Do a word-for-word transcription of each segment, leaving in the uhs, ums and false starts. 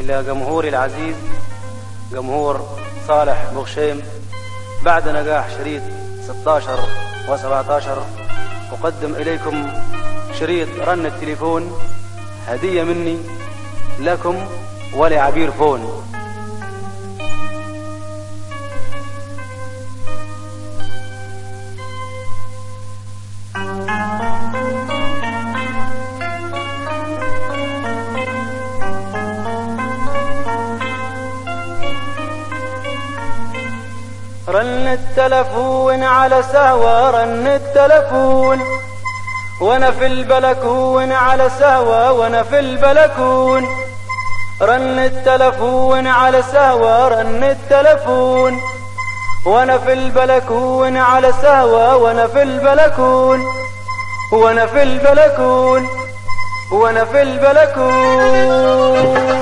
إلى جمهوري العزيز جمهور صالح بوغشيم، بعد نجاح شريط ستة عشر وسبعة عشر أقدم إليكم شريط رن التليفون، هدية مني لكم ولعبير فون. رن التلفون على سهوة، رن التلفون وانا في البلكون، على سهوة وانا في البلكون. رن التلفون على سهوة، رن التلفون وانا في البلكون، على سهوة وانا في البلكون، وانا في البلكون، وانا في البلكون.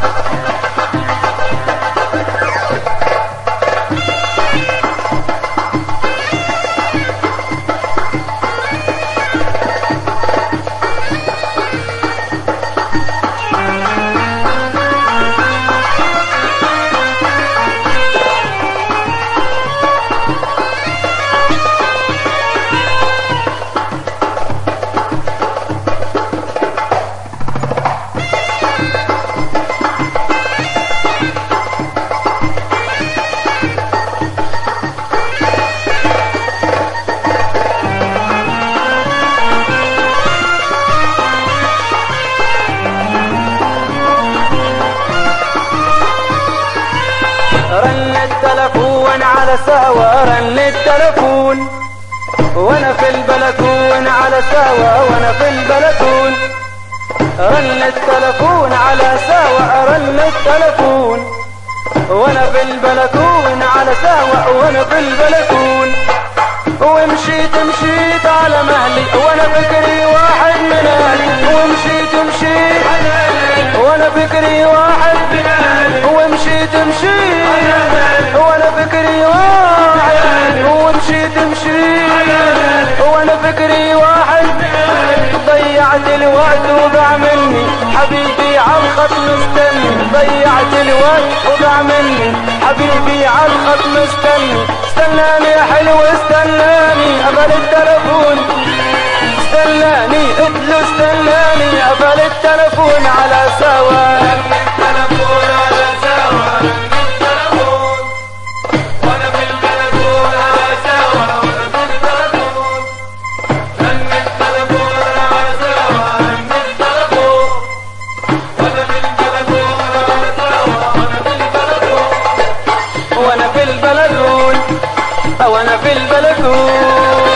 رن التلفون على سهوة، رن التلفون وانا في البلكون، على سهوة وانا في البلكون. رن التلفون على سهوة، رن التلفون وانا في البلكون، على سهوة وانا في البلكون. ومشيت مشيت على مهلي وانا فكري واحد من اهلي، ومشيت مشيت وانا فكري واحد من اهلي، ومشيت مشيت وانا فكري واحد، ومشيت مشيت وانا فكري واحد. ضيعت الوقت وضاع مني حبيبي عالخط مستني، ضيعت الوقت وضاع مني حبيبي عالخط مستني. استناني يا حلو استناني، قبل التلفون استناني، قتله استناني، قبل التلفون على سوا. وانا في البلكون، وانا في البلكون.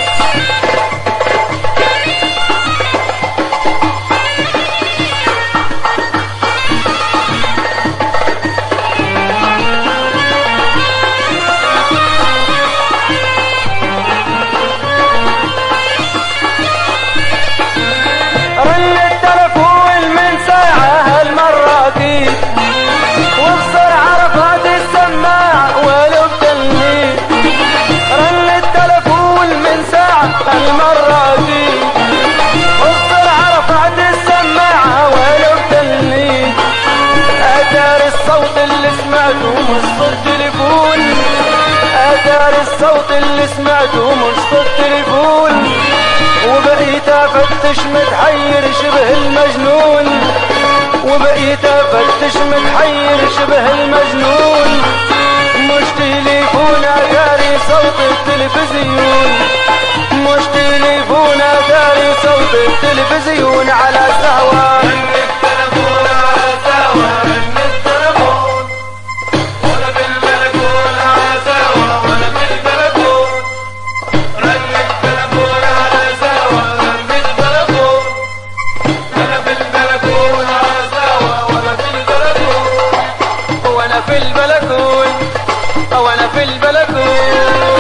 رن التلفون من ساعة هالمرة اكيد، وبسرعة رفعت السماعة ولو بتلميذ. رن التلفون من ساعة هالمرة اكيد، وبسرعة رفعت السماعة ولو بتلميذ. اتار الصوت اللي سمعته مش صوت تليفون، اتار الصوت اللي سمعته مش صوت تليفون. وبقيت افتش متحير شبه المجنون، وبقيت افتش متحير شبه المجنون. مش تليفون اتاري صوت التلفزيون، مش تليفون اتاري صوت التلفزيون على سهوة. رن التلفون على سهوة، رن التلفون وانا في البلكون، على سهوة وانا في البلكون. رن التلفون على سهوة، رن التلفون وانا في البلكون، على سهوة وانا في البلكون، وانا في البلكون، وانا في البلكون.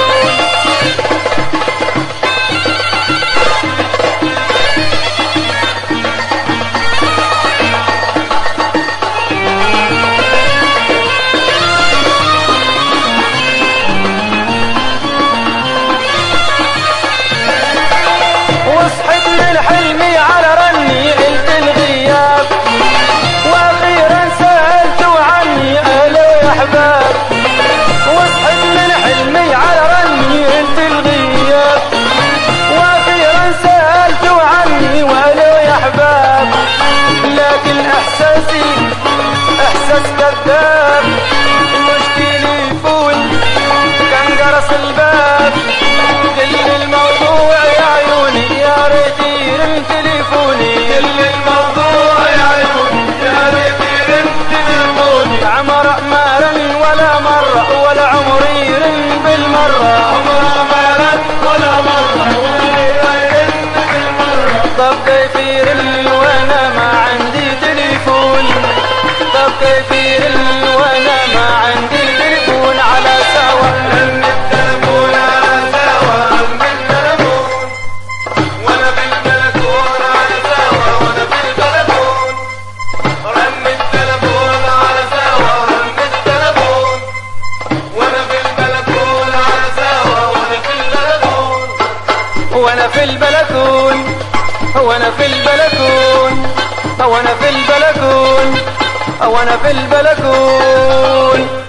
كذاب مش تليفون كان جرس الباب كل الموضوع يا عيوني يا ريت يرن تليفوني كل الموضوع يا عيوني يا ريت يرن تليفوني عمر ما رن ولا مرة ولا عمري يرن بالمرة عمر ما رن ولا مرة ولا يرن بالمرة طب كيف يرن وانا ما عندي تليفون طب كيف يرن وانا ما عندي تليفون على سوا رن التليفون على سوا رن التليفون وانا بالتليفون على سوا وانا بالتليفون رن التليفون على سوا رن التليفون وانا بالبلكون على سوا وانا بالتليفون وانا في البلكون وانا في البلكون وانا في البلكون وانا في البلكون